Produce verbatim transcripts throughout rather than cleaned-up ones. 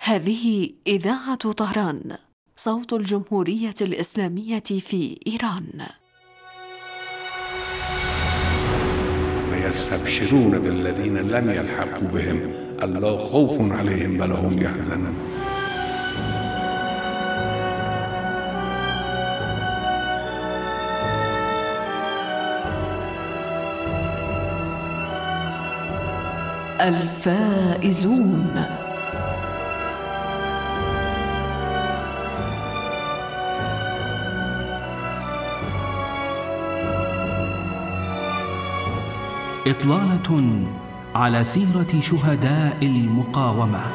هذه إذاعة طهران، صوت الجمهورية الإسلامية في إيران. ويستبشرون بالذين لم يلحقوا بهم ألا خوف عليهم ولا هم يحزنون. الفائزون. إطلالة على سيرة شهداء المقاومة.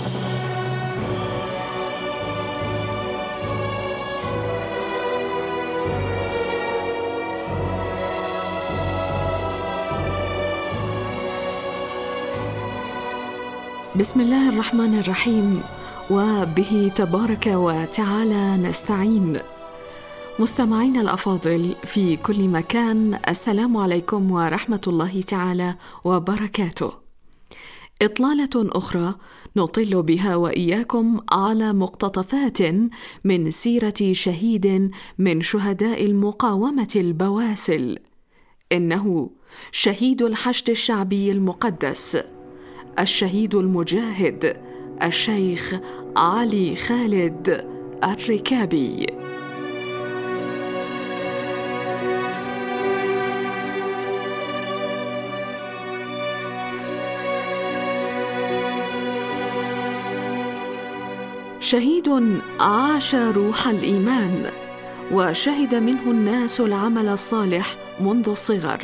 بسم الله الرحمن الرحيم، وبه تبارك وتعالى نستعين. مستمعين الأفاضل في كل مكان، السلام عليكم ورحمة الله تعالى وبركاته. إطلالة أخرى نطل بها وإياكم على مقتطفات من سيرة شهيد من شهداء المقاومة البواسل، إنه شهيد الحشد الشعبي المقدس، الشهيد المجاهد الشيخ علي خالد الركابي. شهيد عاش روح الإيمان، وشهد منه الناس العمل الصالح منذ الصغر.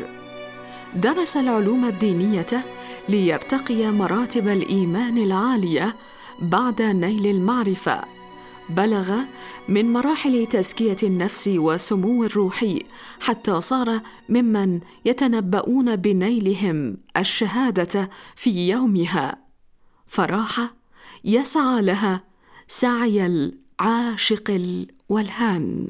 درس العلوم الدينية ليرتقي مراتب الإيمان العالية بعد نيل المعرفة. بلغ من مراحل تزكية النفس وسمو الروحي حتى صار ممن يتنبؤون بنيلهم الشهادة في يومها، فراح يسعى لها سعي العاشق الولهان.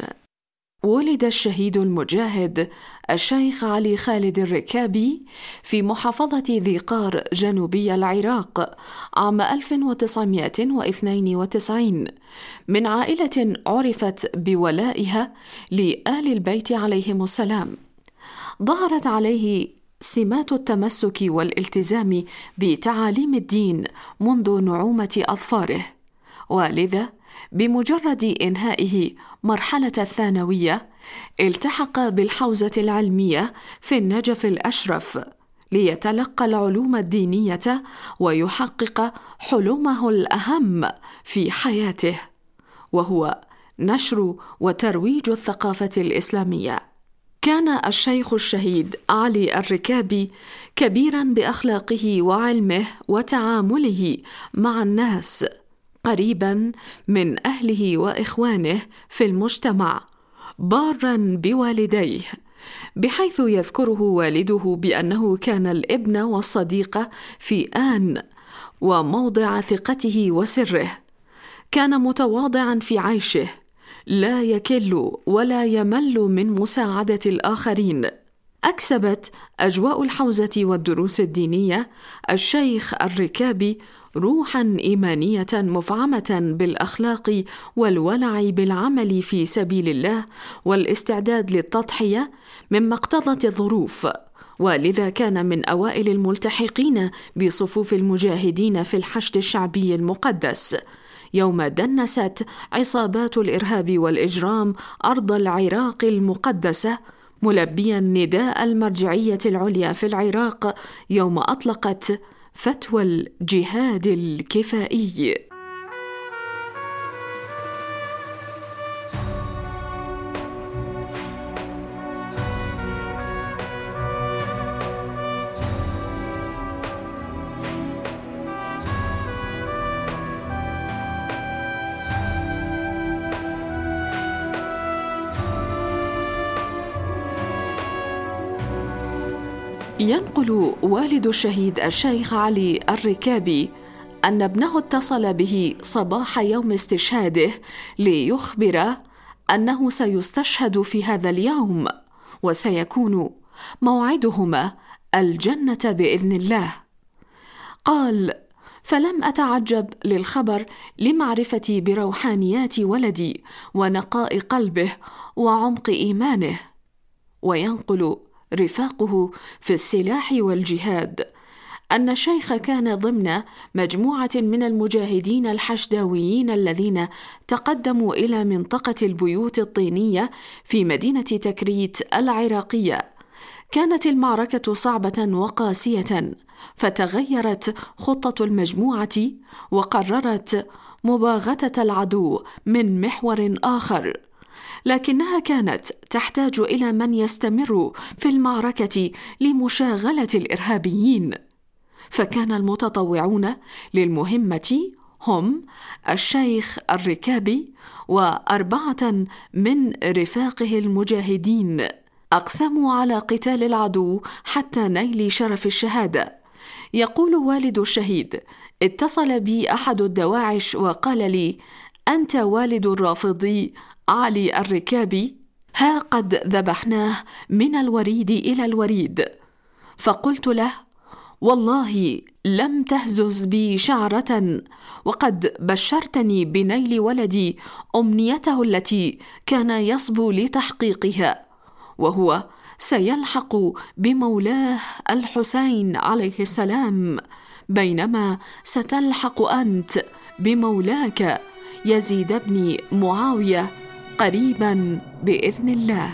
ولد الشهيد المجاهد الشيخ علي خالد الركابي في محافظة ذي قار جنوبي العراق عام ألف وتسعمائة واثنين وتسعين، من عائلة عرفت بولائها لآل البيت عليهم السلام. ظهرت عليه سمات التمسك والالتزام بتعاليم الدين منذ نعومة أظفاره، ولذا بمجرد إنهائه مرحلة الثانوية التحق بالحوزة العلمية في النجف الأشرف ليتلقى العلوم الدينية ويحقق حلمه الأهم في حياته، وهو نشر وترويج الثقافة الإسلامية. كان الشيخ الشهيد علي الركابي كبيراً بأخلاقه وعلمه وتعامله مع الناس، قريباً من أهله وإخوانه في المجتمع، باراً بوالديه، بحيث يذكره والده بأنه كان الابن والصديق في آن وموضع ثقته وسره. كان متواضعاً في عيشه، لا يكل ولا يمل من مساعدة الآخرين. أكسبت أجواء الحوزة والدروس الدينية الشيخ الركابي روحاً إيمانية مفعمة بالأخلاق والولع بالعمل في سبيل الله والاستعداد للتضحية مما اقتضت الظروف، ولذا كان من أوائل الملتحقين بصفوف المجاهدين في الحشد الشعبي المقدس يوم دنست عصابات الإرهاب والإجرام أرض العراق المقدسة، ملبيا نداء المرجعية العليا في العراق يوم أطلقت فتوى الجهاد الكفائي. ينقل والد الشهيد الشيخ علي الركابي أن ابنه اتصل به صباح يوم استشهاده ليخبر أنه سيستشهد في هذا اليوم، وسيكون موعدهما الجنة بإذن الله. قال: فلم أتعجب للخبر لمعرفتي بروحانيات ولدي ونقاء قلبه وعمق إيمانه. وينقل رفاقه في السلاح والجهاد أن الشيخ كان ضمن مجموعة من المجاهدين الحشداويين الذين تقدموا إلى منطقة البيوت الطينية في مدينة تكريت العراقية. كانت المعركة صعبة وقاسية، فتغيرت خطة المجموعة وقررت مباغتة العدو من محور آخر، لكنها كانت تحتاج إلى من يستمر في المعركة لمشاغلة الإرهابيين. فكان المتطوعون للمهمة هم الشيخ الركابي وأربعة من رفاقه المجاهدين، أقسموا على قتال العدو حتى نيل شرف الشهادة. يقول والد الشهيد: اتصل بي أحد الدواعش وقال لي: أنت والد الرافضي علي الركابي؟ ها قد ذبحناه من الوريد إلى الوريد. فقلت له: والله لم تهزز بي شعرة، وقد بشرتني بنيل ولدي أمنيته التي كان يصبو لتحقيقها، وهو سيلحق بمولاه الحسين عليه السلام، بينما ستلحق أنت بمولاك يزيد بن معاوية قريبا بإذن الله.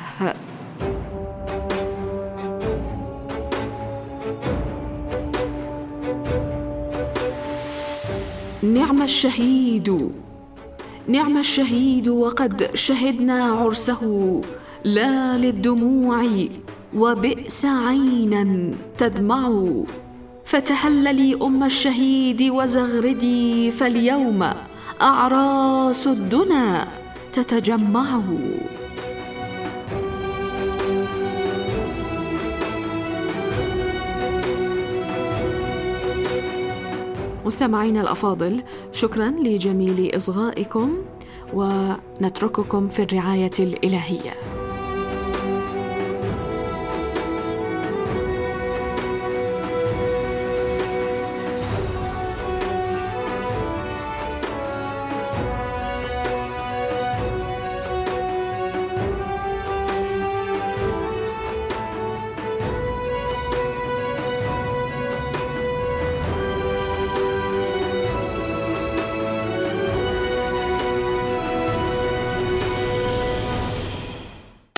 نعم الشهيد، نعم الشهيد، وقد شهدنا عرسه لا للدموع وبئس عينا تدمع. فتهللي أم الشهيد وزغردي، فاليوم أعراس الدنا تتجمع. مستمعينا الأفاضل، شكرا لجميل إصغائكم، ونترككم في الرعاية الإلهية.